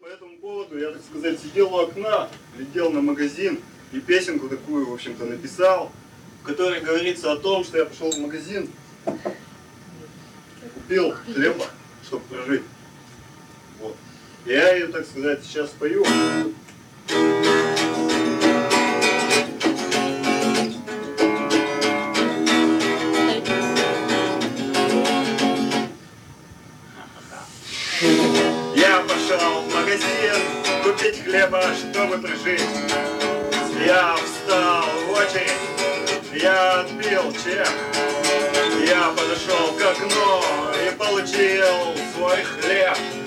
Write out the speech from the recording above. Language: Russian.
по этому поводу я, так сказать, сидел у окна, глядел на магазин и песенку такую, в общем-то, написал, в которой говорится о том, что я пошел в магазин, купил хлеба, чтобы прожить. Вот. Я ее, так сказать, сейчас спою. Я пошел в магазин купить хлеба, чтобы прожить. Я встал в очередь, я отбил чек. Я подошел к окну и получил свой хлеб.